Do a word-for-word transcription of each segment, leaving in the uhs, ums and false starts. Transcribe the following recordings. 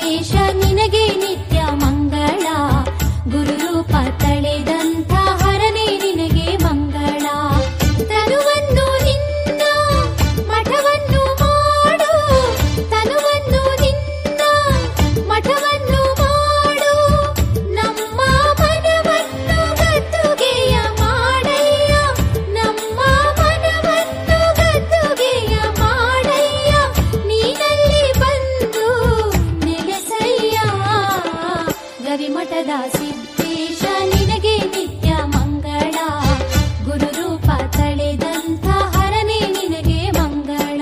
ಸಿದ್ದೇಶ ನಿನಗೆ ನಿತ್ಯ ಮಂಗಳ. ಗುರುರೂಪ ತಳೆದಂಥ ಹರನೇ ನಿನಗೆ ಮಂಗಳ. ತನುವನ್ನು ನಿನ್ನ ಮಠವನ್ನು ಮಾಡು, ತನುವನ್ನು ನಿನ್ನ ಮಠವನ್ನು ಮಾಡು. ನಮ್ಮ ಮನವನ್ನು ಗದ್ದುಗೆಯ ಮಾಡಯ್ಯ, ನಮ್ಮ ಮನವನ್ನು ಗದ್ದುಗೆಯ ಮಾಡಯ್ಯ. ನೀನಲ್ಲಿ ಬಂದು ನೆಲೆಸಯ್ಯ. ಗವಿಮಠದ ಸಿದ್ದೇಶ ನಿನಗೆ ನಿತ್ಯ ಮಂಗಳ. ಗುರುರೂಪ ತಳೆದಂಥ ಹರನೇ ನಿನಗೆ ಮಂಗಳ.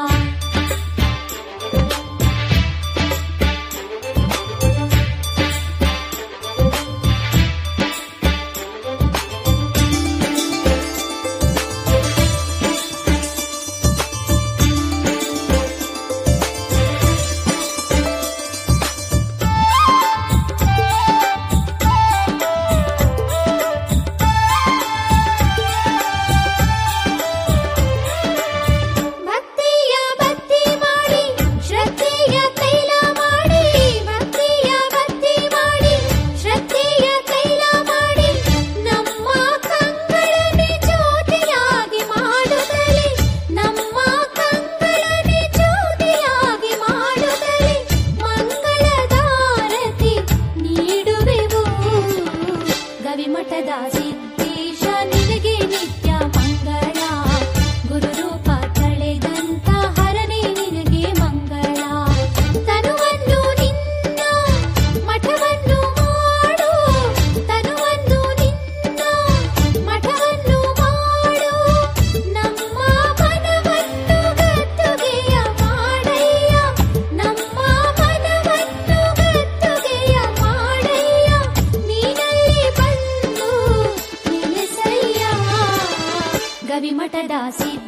ಭಕ್ತಿಯ ಭಕ್ತಿ ಮಾಡಿ ಶ್ರದ್ಧೆಯ ತೈಲ ಮಾಡಿ, ಭಕ್ತಿಯ ಭಕ್ತಿ ಮಾಡಿ ಶ್ರದ್ಧೆಯ ತೈಲ ಮಾಡಿ. ನಮ್ಮ ಕಂಗಳನೆ ಜ್ಯೋತಿಯಾಗಿ ಮಾಡುತ್ತಲೇ, ನಮ್ಮ ಕಂಗಳನೆ ಜ್ಯೋತಿಯಾಗಿ ಮಾಡುತ್ತಲೇ ಮಂಗಳದಾರತಿ ನೀಡುವೆವು. ಗವಿಮಠದ ಸಿದ್ದೇಶ ನಿನಗೆ ನಿತ್ಯ ಮಂಗಳ. ಗುರುರೂಪ ತಳೆದಂಥ ಹರನೇ ನಿನಗೆ ಮಂಗಳ. ತನುವನ್ನು ನಿನ್ನ ಮಠವನ್ನು ಮಾಡು, ತನುವನ್ನು ನಿನ್ನ ಮಠವನ್ನು ಮಾಡು. ನಮ್ಮ ಮನವನ್ನು ಗದ್ದುಗೆಯ ಮಾಡಯ್ಯ, ನಮ್ಮ ಮನವನ್ನು ಗದ್ದುಗೆಯ ಮಾಡಯ್ಯ. ನೀನಲ್ಲಿ ಬಂದು ನೆಲೆಸಯ್ಯ. ಗವಿಮಠದ ಸಿದ್ದೇಶ